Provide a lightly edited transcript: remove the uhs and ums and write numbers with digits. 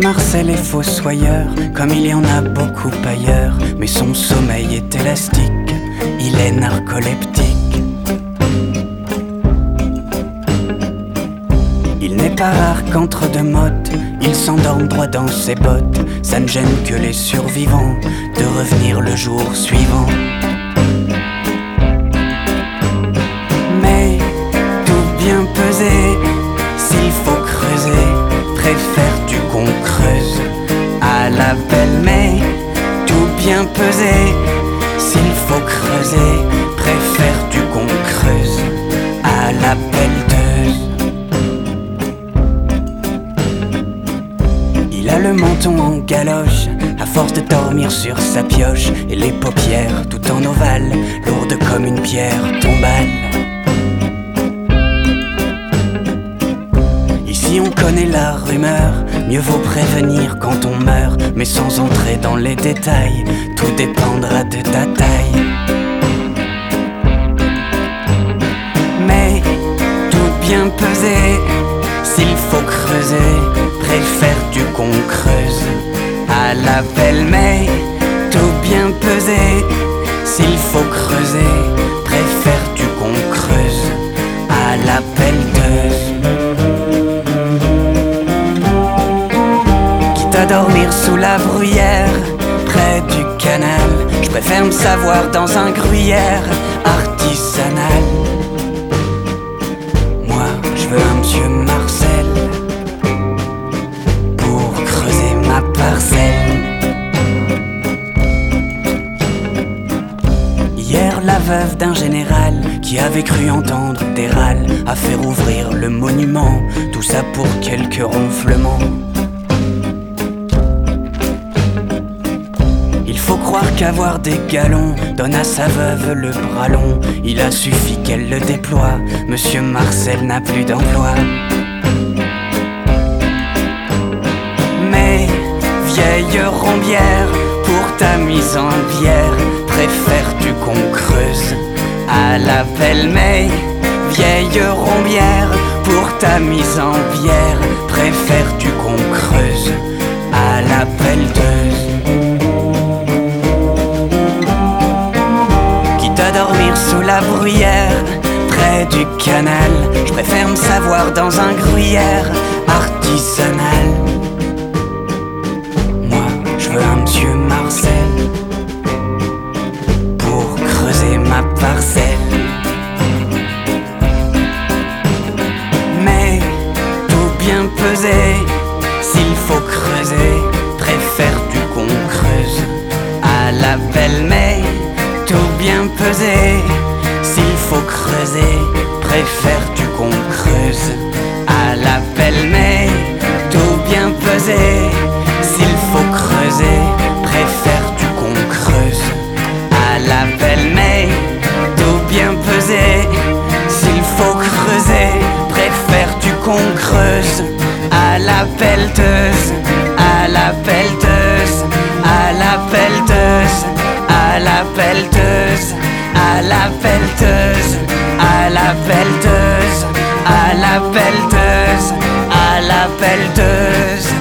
Marcel est fossoyeur, comme il y en a beaucoup ailleurs, mais son sommeil est élastique, il est narcoleptique. Il n'est pas rare qu'entre deux mottes, il s'endorme droit dans ses bottes. Ça ne gêne que les survivants de revenir le jour suivant. Mais tout bien pesé, s'il faut creuser, préfères-tu qu'on creuse à la belle? Mais tout bien pesé, s'il faut creuser, préfères-tu qu'on creuse à la pelleteuse? Il a le menton en galoche, à force de dormir sur sa pioche, et les paupières tout en ovale, lourdes comme une pierre tombale. Ici on connaît la rumeur, mieux vaut prévenir quand on meurt, mais sans entrer dans les détails, tout dépendra de ta taille. Mais tout bien pesé, s'il faut creuser, préfères-tu qu'on creuse à la belle? Mais tout bien pesé, s'il faut creuser, préfères-tu qu'on creuse à la pelleteuse? Quitte à dormir sous la bruyère, près du canal, je préfère me savoir dans un gruyère artisanal. Moi, je veux un monsieur Marcel pour creuser ma parcelle. Hier, la veuve d'un général qui avait cru entendre des râles a fait rouvrir le monument, tout ça pour quelques ronflements. Il faut croire qu'avoir des galons donne à sa veuve le bras long. Il a suffi qu'elle le déploie, monsieur Marcel n'a plus d'emploi. Mais vieille rombière, pour ta mise en bière, préfères-tu qu'on creuse à la belle? Mais vieille rombière, pour ta mise en bière, préfères-tu qu'on creuse à la pelleteuse? Dormir sous la bruyère, près du canal, je préfère me savoir dans un gruyère artisanal. Moi, je veux un monsieur Marcel pour creuser ma parcelle. Mais tout bien pesé, s'il faut creuser, préfères-tu qu'on creuse à la belle? Mais tout bien pesé, s'il faut creuser, préfères-tu qu'on creuse à la belle? Mais tout bien pesé, s'il faut creuser, préfères-tu qu'on creuse à la belle? Mais tout bien pesé, s'il faut creuser, préfères-tu qu'on creuse à la pelleteuse, à la pelleteuse, à la pelleteuse, à la pelleteuse, à la pelleteuse, à la pelleteuse, à la pelleteuse, à la pelleteuse.